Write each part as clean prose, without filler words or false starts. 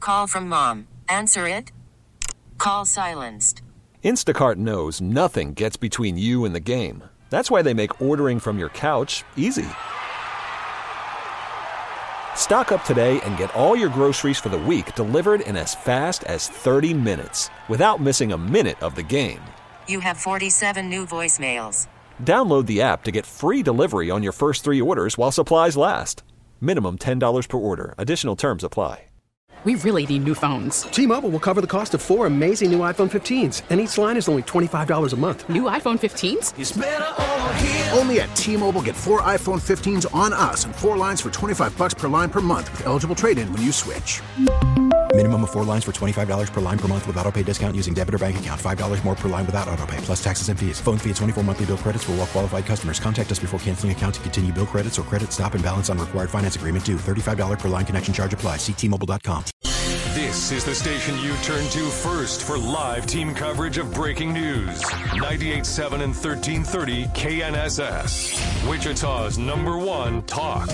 Call from mom. Answer it. Call silenced. Instacart knows nothing gets between you and the game. That's why they make ordering from your couch easy. Stock up today and get all your groceries for the week delivered in as fast as 30 minutes without missing a minute of the game. You have 47 new voicemails. Download the app to get free delivery on your first 3 orders while supplies last. Minimum $10 per order. Additional terms apply. We really need new phones. T-Mobile will cover the cost of 4 amazing new iPhone 15s, and each line is only $25 a month. New iPhone 15s? It's better over here. Only at T-Mobile, get 4 iPhone 15s on us and 4 lines for $25 per line per month with eligible trade-in when you switch. Minimum of 4 lines for $25 per line per month with autopay discount using debit or bank account. $5 more per line without autopay, plus taxes and fees. Phone fee at 24 monthly bill credits for well-qualified customers. Contact us before canceling account to continue bill credits or credit stop and balance on required finance agreement due. $35 per line connection charge applies. See T-Mobile.com. This is the station you turn to first for live team coverage of breaking news. 98.7 and 1330 KNSS. Wichita's #1 talk.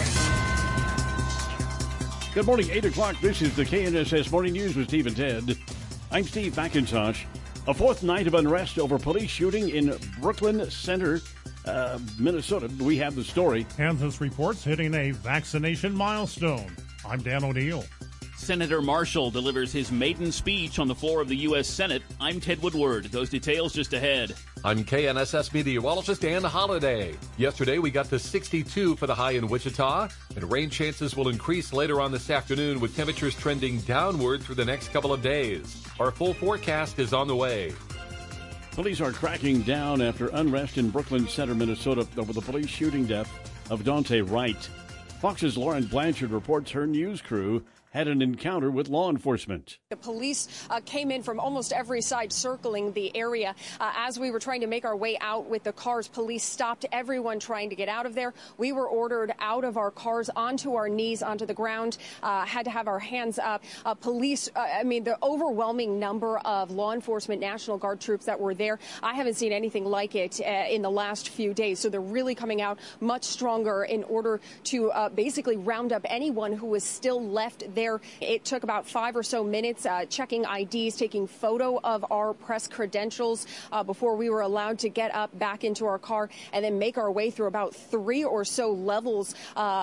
Good morning, 8 o'clock. This is the KNSS Morning News with Steve and Ted. I'm Steve McIntosh. A 4th night of unrest over police shooting in Brooklyn Center, Minnesota. We have the story. Kansas reports hitting a vaccination milestone. I'm Dan O'Neill. Senator Marshall delivers his maiden speech on the floor of the U.S. Senate. I'm Ted Woodward. Those details just ahead. I'm KNSS meteorologist Dan Holliday. Yesterday, we got to 62 for the high in Wichita, and rain chances will increase later on this afternoon with temperatures trending downward through the next couple of days. Our full forecast is on the way. Police are cracking down after unrest in Brooklyn Center, Minnesota, over the police shooting death of Daunte Wright. Fox's Lauren Blanchard reports her news crew had an encounter with law enforcement. The police came in from almost every side circling the area. As we were trying to make our way out with the cars, police stopped everyone trying to get out of there. We were ordered out of our cars onto our knees, onto the ground, had to have our hands up. The overwhelming number of law enforcement National Guard troops that were there, I haven't seen anything like it in the last few days. So they're really coming out much stronger in order to basically round up anyone who was still left there. It took about 5 or so minutes checking IDs, taking photo of our press credentials before we were allowed to get up back into our car and then make our way through about 3 or so levels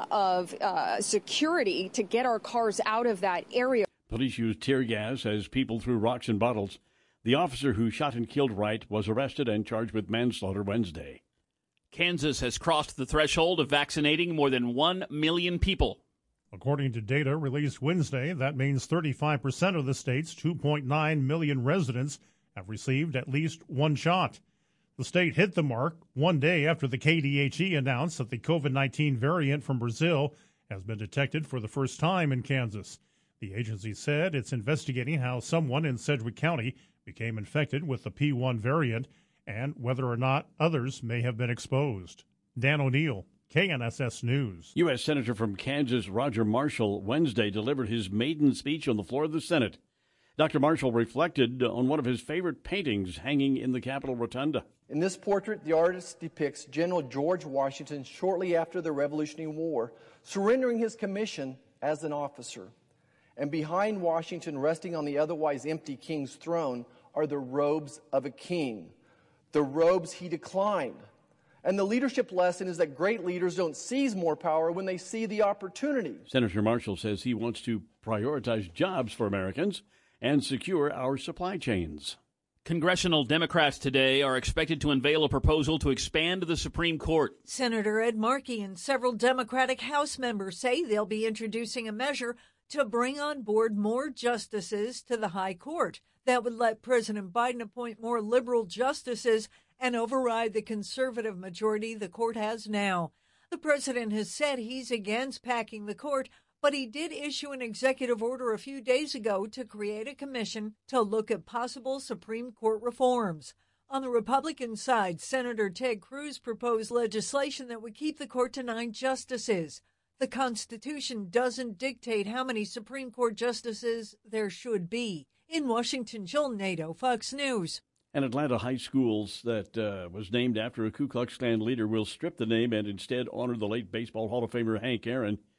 of security to get our cars out of that area. Police used tear gas as people threw rocks and bottles. The officer who shot and killed Wright was arrested and charged with manslaughter Wednesday. Kansas has crossed the threshold of vaccinating more than 1 million people. According to data released Wednesday, that means 35% of the state's 2.9 million residents have received at least one shot. The state hit the mark one day after the KDHE announced that the COVID-19 variant from Brazil has been detected for the first time in Kansas. The agency said it's investigating how someone in Sedgwick County became infected with the P1 variant and whether or not others may have been exposed. Dan O'Neill, KNSS News. U.S. Senator from Kansas Roger Marshall Wednesday delivered his maiden speech on the floor of the Senate. Dr. Marshall reflected on one of his favorite paintings hanging in the Capitol Rotunda. In this portrait, the artist depicts General George Washington shortly after the Revolutionary War, surrendering his commission as an officer. And behind Washington, resting on the otherwise empty king's throne, are the robes of a king, the robes he declined. And the leadership lesson is that great leaders don't seize more power when they see the opportunity. Senator Marshall says he wants to prioritize jobs for Americans and secure our supply chains. Congressional Democrats today are expected to unveil a proposal to expand the Supreme Court. Senator Ed Markey and several Democratic House members say they'll be introducing a measure to bring on board more justices to the High Court. That would let President Biden appoint more liberal justices and override the conservative majority the court has now. The president has said he's against packing the court, but he did issue an executive order a few days ago to create a commission to look at possible Supreme Court reforms. On the Republican side, Senator Ted Cruz proposed legislation that would keep the court to 9 justices. The Constitution doesn't dictate how many Supreme Court justices there should be. In Washington, Jill Nato, Fox News. An Atlanta high school that was named after a Ku Klux Klan leader will strip the name and instead honor the late Baseball Hall of Famer Hank Aaron.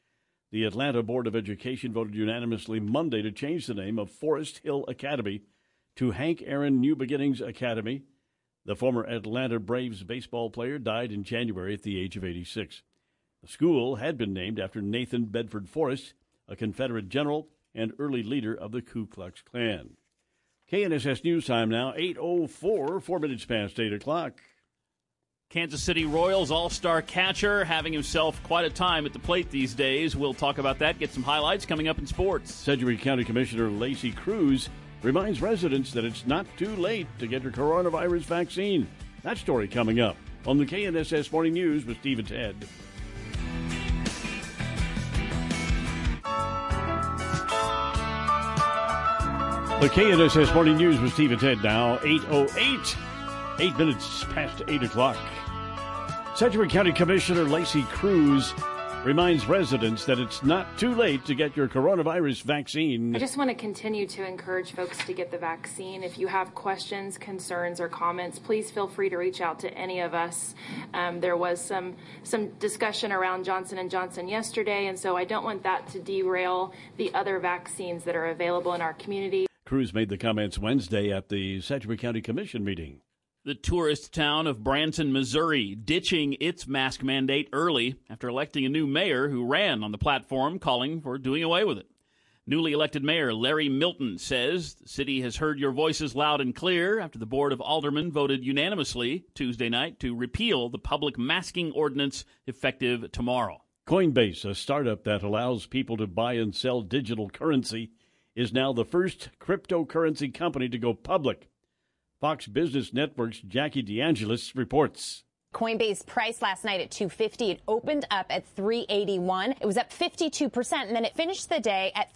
The Atlanta Board of Education voted unanimously Monday to change the name of Forest Hill Academy to Hank Aaron New Beginnings Academy. The former Atlanta Braves baseball player died in January at the age of 86. The school had been named after Nathan Bedford Forrest, a Confederate general and early leader of the Ku Klux Klan. KNSS News Time now, 8:04, 4 minutes past 8 o'clock. Kansas City Royals all-star catcher having himself quite a time at the plate these days. We'll talk about that, get some highlights coming up in sports. Sedgwick County Commissioner Lacey Cruz reminds residents that it's not too late to get your coronavirus vaccine. That story coming up on the KNSS Morning News with Steve and Ted. The KNSS Morning News with Steve and Ted now, 8:08, 8 minutes past 8 o'clock. Sedgwick County Commissioner Lacey Cruz reminds residents that it's not too late to get your coronavirus vaccine. I just want to continue to encourage folks to get the vaccine. If you have questions, concerns, or comments, please feel free to reach out to any of us. There was some discussion around Johnson & Johnson yesterday, and so I don't want that to derail the other vaccines that are available in our community. Cruz made the comments Wednesday at the Sedgwick County Commission meeting. The tourist town of Branson, Missouri, ditching its mask mandate early after electing a new mayor who ran on the platform calling for doing away with it. Newly elected Mayor Larry Milton says the city has heard your voices loud and clear after the Board of Aldermen voted unanimously Tuesday night to repeal the public masking ordinance effective tomorrow. Coinbase, a startup that allows people to buy and sell digital currency, is now the first cryptocurrency company to go public. Fox Business Network's Jackie DeAngelis reports. Coinbase priced last night at $250. It opened up at $381. It was up 52%, and then it finished the day at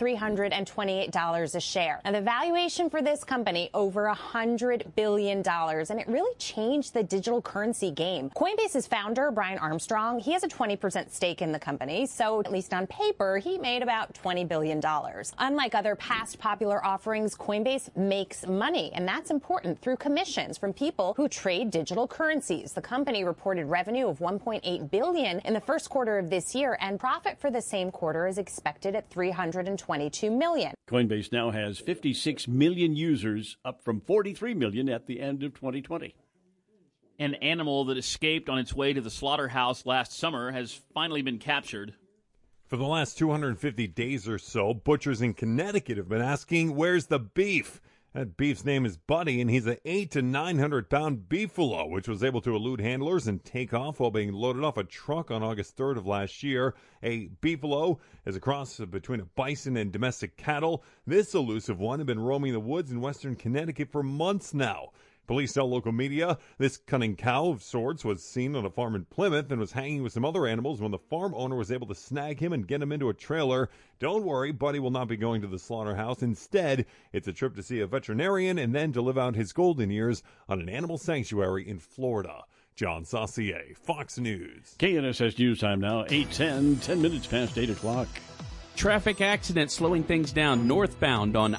$328 a share. Now, the valuation for this company, over $100 billion, and it really changed the digital currency game. Coinbase's founder, Brian Armstrong, he has a 20% stake in the company, so at least on paper, he made about $20 billion. Unlike other past popular offerings, Coinbase makes money, and that's important through commissions from people who trade digital currencies. The company reported revenue of $1.8 billion in the first quarter of this year, and profit for the same quarter is expected at $322 million. Coinbase now has 56 million users, up from 43 million at the end of 2020. An animal that escaped on its way to the slaughterhouse last summer has finally been captured. For the last 250 days or so, butchers in Connecticut have been asking, where's the beef? That beef's name is Buddy, and he's an 800 to 900-pound beefalo, which was able to elude handlers and take off while being loaded off a truck on August 3rd of last year. A beefalo is a cross between a bison and domestic cattle. This elusive one had been roaming the woods in western Connecticut for months now. Police tell local media this cunning cow of sorts was seen on a farm in Plymouth and was hanging with some other animals when the farm owner was able to snag him and get him into a trailer. Don't worry, Buddy will not be going to the slaughterhouse. Instead, it's a trip to see a veterinarian and then to live out his golden years on an animal sanctuary in Florida. John Saucier, Fox News. KNSS News Time now, 8:10, 10 minutes past 8 o'clock. Traffic accident slowing things down northbound on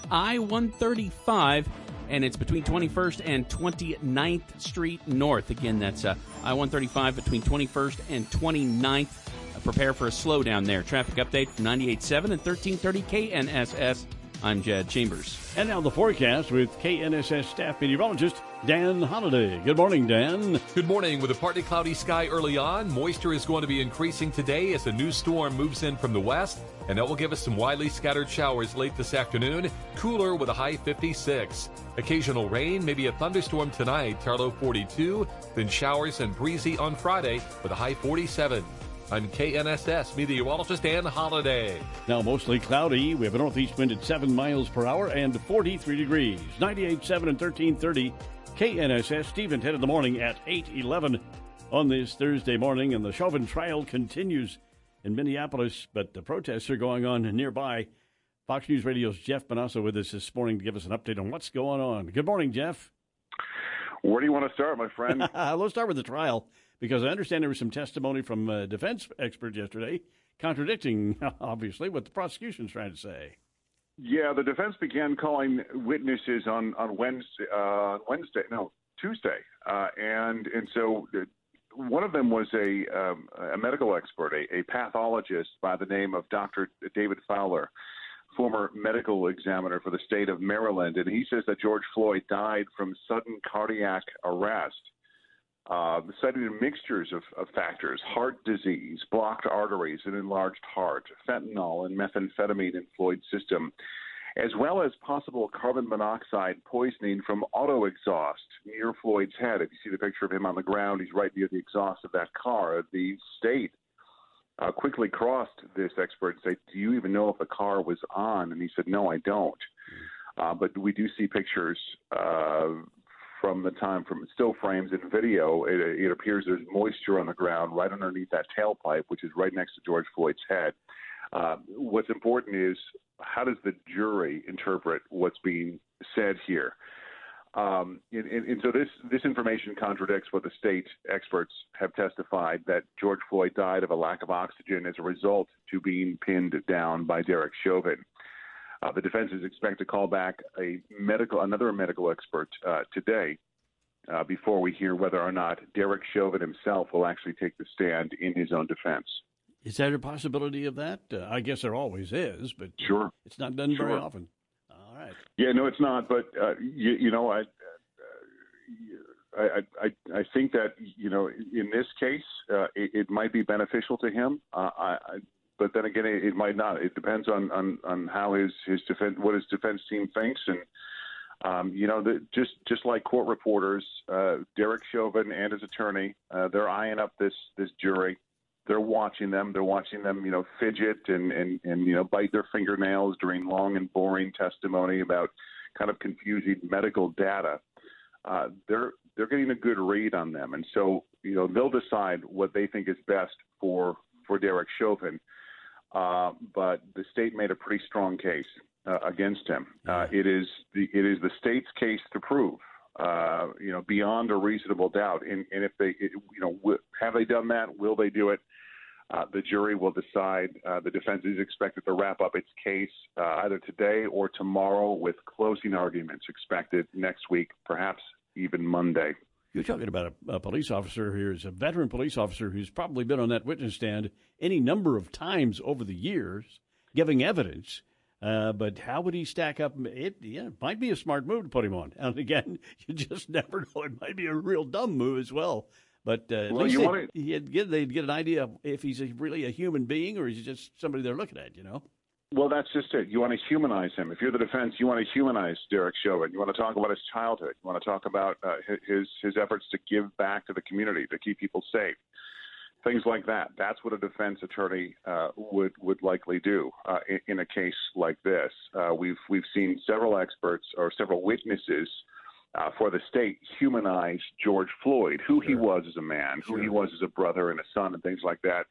I-135. And it's between 21st and 29th Street North. Again, that's I-135 between 21st and 29th. Prepare for a slowdown there. Traffic update from 98.7 and 1330 KNSS. I'm Jed Chambers. And now the forecast with KNSS staff meteorologist Dan Holliday. Good morning, Dan. Good morning. With a partly cloudy sky early on, moisture is going to be increasing today as a new storm moves in from the west, and that will give us some widely scattered showers late this afternoon. Cooler with a high 56. Occasional rain, maybe a thunderstorm tonight, low 42. Then showers and breezy on Friday with a high 47. I'm KNSS meteorologist Dan Holliday. Now mostly cloudy. We have a northeast wind at 7 miles per hour and 43 degrees. 98.7 and 1330 KNSS. Steve and Ted in the morning at 8:11 on this Thursday morning. And the Chauvin trial continues in Minneapolis, but the protests are going on nearby. Fox News Radio's Jeff Bonasso with us this morning to give us an update on what's going on. Good morning, Jeff. Where do you want to start, my friend? Let's start with the trial, because I understand there was some testimony from a defense expert yesterday contradicting, obviously, what the prosecution's trying to say. Yeah, the defense began calling witnesses on Tuesday. And so one of them was a medical expert, a pathologist by the name of Dr. David Fowler, former medical examiner for the state of Maryland, and he says that George Floyd died from sudden cardiac arrest, citing mixtures of factors: heart disease, blocked arteries, an enlarged heart, fentanyl and methamphetamine in Floyd's system, as well as possible carbon monoxide poisoning from auto exhaust near Floyd's head. If you see the picture of him on the ground, he's right near the exhaust of that car. The state quickly crossed this expert and said, "Do you even know if the car was on?" And he said, "No, I don't." But we do see pictures from the time, from still frames and video. It appears there's moisture on the ground right underneath that tailpipe, which is right next to George Floyd's head. What's important is, how does the jury interpret what's being said here? And so this information contradicts what the state experts have testified, that George Floyd died of a lack of oxygen as a result to being pinned down by Derek Chauvin. The defense is expected to call back another medical expert today before we hear whether or not Derek Chauvin himself will actually take the stand in his own defense. Is there a possibility of that? I guess there always is, but sure, it's not done very often. All right. Yeah, no, it's not. But I think that in this case, it might be beneficial to him. But then again, it might not. It depends on how his defense, what his defense team thinks, and just like court reporters, Derek Chauvin and his attorney, they're eyeing up this jury. They're watching them. They're watching them, fidget and bite their fingernails during long and boring testimony about kind of confusing medical data. They're getting a good read on them, and so they'll decide what they think is best for Derek Chauvin. But the state made a pretty strong case against him. It is the state's case to prove, beyond a reasonable doubt. And if they, have they done that? Will they do it? The jury will decide. The defense is expected to wrap up its case either today or tomorrow, with closing arguments expected next week, perhaps even Monday. You're talking about a police officer here, is a veteran police officer who's probably been on that witness stand any number of times over the years, giving evidence. But how would he stack up? It might be a smart move to put him on. And again, you just never know. It might be a real dumb move as well. But at least they'd get an idea of if he's really a human being or is he just somebody they're looking at, Well, that's just it. You want to humanize him. If you're the defense, you want to humanize Derek Chauvin. You want to talk about his childhood. You want to talk about his efforts to give back to the community, to keep people safe, things like that. That's what a defense attorney would likely do in a case like this. We've seen several experts or several witnesses for the state humanize George Floyd, who he was as a man, who he was as a brother and a son, and things like that.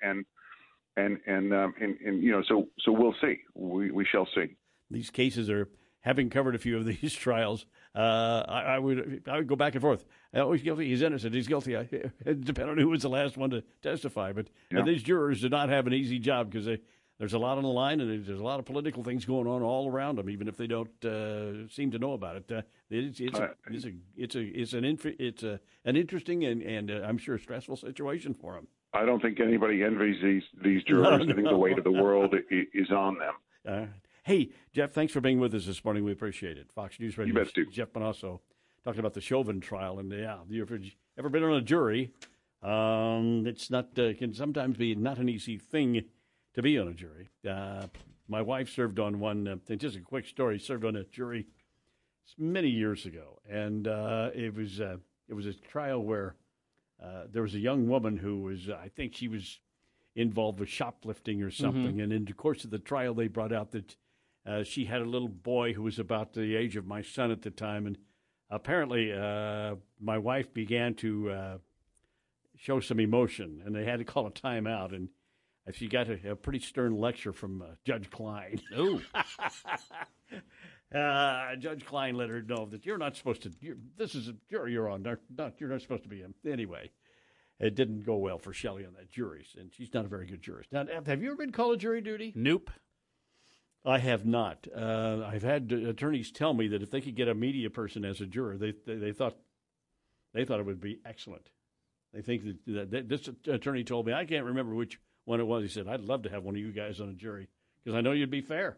So we'll see. We shall see. These cases are, having covered a few of these trials, I would go back and forth. Oh, he's guilty. He's innocent. He's guilty. Depending on who was the last one to testify. But these jurors do not have an easy job because there's a lot on the line and there's a lot of political things going on all around them, even if they don't seem to know about it. It's an interesting and I'm sure stressful situation for them. I don't think anybody envies these jurors. I think the weight of the world is on them. Hey, Jeff, thanks for being with us this morning. We appreciate it. Fox News Radio. You bet, Stu. Jeff Bonosso talking about the Chauvin trial. And you've ever been on a jury? It's not can sometimes be not an easy thing to be on a jury. My wife served on one. Just a quick story. Served on a jury many years ago, and it was a trial where there was a young woman who was, I think she was involved with shoplifting or something. Mm-hmm. And in the course of the trial, they brought out that she had a little boy who was about the age of my son at the time. And apparently my wife began to show some emotion, and they had to call a timeout. And she got a pretty stern lecture from Judge Klein. Oh. Judge Klein let her know that you're not supposed to. This is a jury you're on. You're not supposed to be in. Anyway, it didn't go well for Shelley on that jury, and she's not a very good jurist. Now, have you ever been called jury duty? Nope. I have not. I've had attorneys tell me that if they could get a media person as a juror, they thought it would be excellent. They think that this attorney told me, I can't remember which one it was. He said, I'd love to have one of you guys on a jury because I know you'd be fair.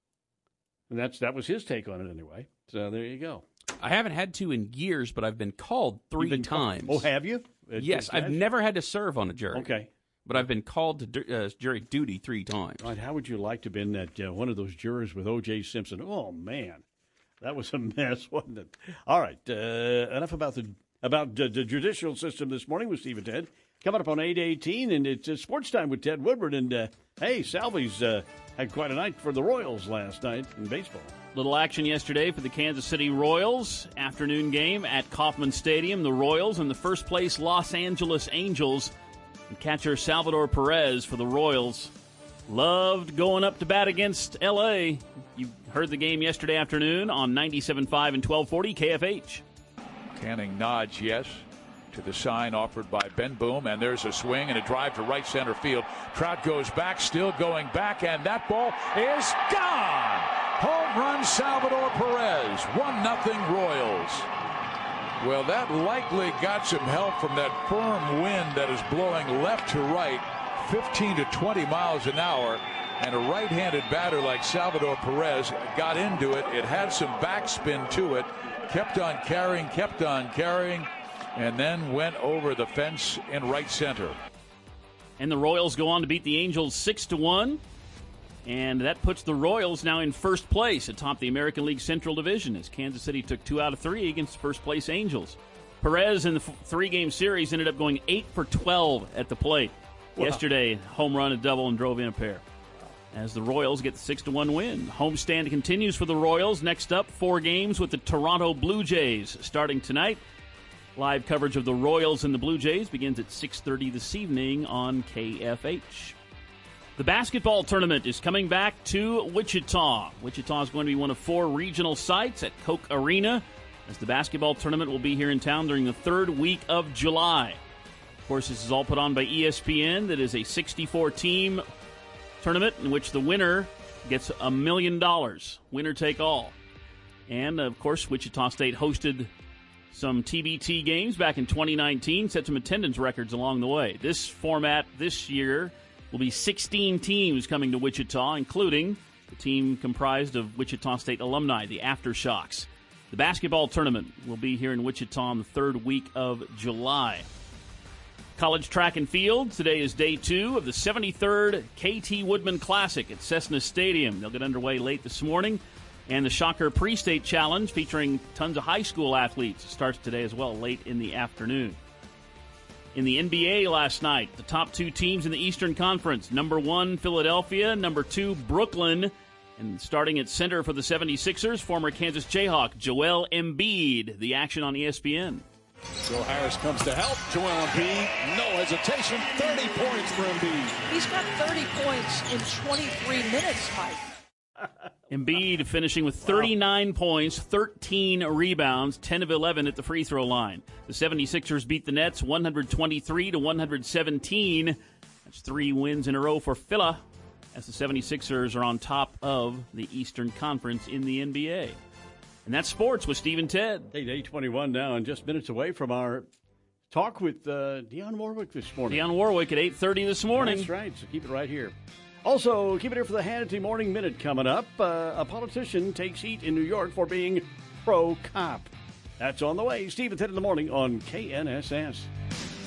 And that was his take on it anyway. So there you go. I haven't had to in years, but I've been called three times. Oh, have you? Yes, I've never had to serve on a jury. Okay. But I've been called to jury duty 3 times. Right, how would you like to have been that one of those jurors with O.J. Simpson? Oh, man. That was a mess, wasn't it? All right, enough about the judicial system this morning with Steve and Ted. Coming up on 8:18, and it's Sports Time with Ted Woodward. And, hey, Salvy's had quite a night for the Royals last night in baseball. Little action yesterday for the Kansas City Royals. Afternoon game at Kauffman Stadium. The Royals and the first-place Los Angeles Angels. And catcher Salvador Perez for the Royals loved going up to bat against L.A. You heard the game yesterday afternoon on 97.5 and 1240 KFH. Canning nods yes to the sign offered by Ben Boom, and there's a swing and a drive to right center field. Trout goes back, still going back, and that ball is gone. Home run Salvador Perez, 1-0 Royals. Well, that likely got some help from that firm wind that is blowing left to right, 15 to 20 miles an hour. And a right-handed batter like Salvador Perez got into it. It had some backspin to it, kept on carrying, and then went over the fence in right center. And the Royals go on to beat the Angels 6-1. And that puts the Royals now in first place atop the American League Central Division as Kansas City took 2 out of 3 against first-place Angels. Perez in the 3-game series ended up going 8 for 12 at the plate. Wow. Yesterday, home run, a double, and drove in a pair. As the Royals get the 6-1 win. Homestand continues for the Royals. Next up, 4 games with the Toronto Blue Jays starting tonight. Live coverage of the Royals and the Blue Jays begins at 6:30 this evening on KFH. The basketball tournament is coming back to Wichita. Wichita is going to be one of 4 regional sites at Koch Arena, as the basketball tournament will be here in town during the 3rd week of July. Of course, this is all put on by ESPN. That is a 64-team tournament in which the winner gets $1 million. Winner take all. And, of course, Wichita State hosted some TBT games back in 2019, set some attendance records along the way. This format this year will be 16 teams coming to Wichita, including the team comprised of Wichita State alumni, the Aftershocks. The basketball tournament will be here in Wichita on the 3rd week of July. College track and field. Today is day 2 of the 73rd KT Woodman Classic at Cessna Stadium. They'll get underway late this morning. And the Shocker Pre-State Challenge, featuring tons of high school athletes, starts today as well, late in the afternoon. In the NBA last night, the top 2 teams in the Eastern Conference. Number 1, Philadelphia. Number 2, Brooklyn. And starting at center for the 76ers, former Kansas Jayhawk Joel Embiid. The action on ESPN. Joe Harris comes to help. Joel Embiid, no hesitation, 30 points for Embiid. He's got 30 points in 23 minutes, Mike. Embiid finishing with 39 points, 13 rebounds, 10 of 11 at the free throw line. The 76ers beat the Nets 123-117. That's 3 wins in a row for Phila, as the 76ers are on top of the Eastern Conference in the NBA. And that's sports with Steve and Ted. 8:21 now, and just minutes away from our talk with Dionne Warwick this morning. Dionne Warwick at 8:30 this morning. That's right, so keep it right here. Also, keep it here for the Hannity Morning Minute coming up. A politician takes heat in New York for being pro-cop. That's on the way. Steve and Ted in the morning on KNSS.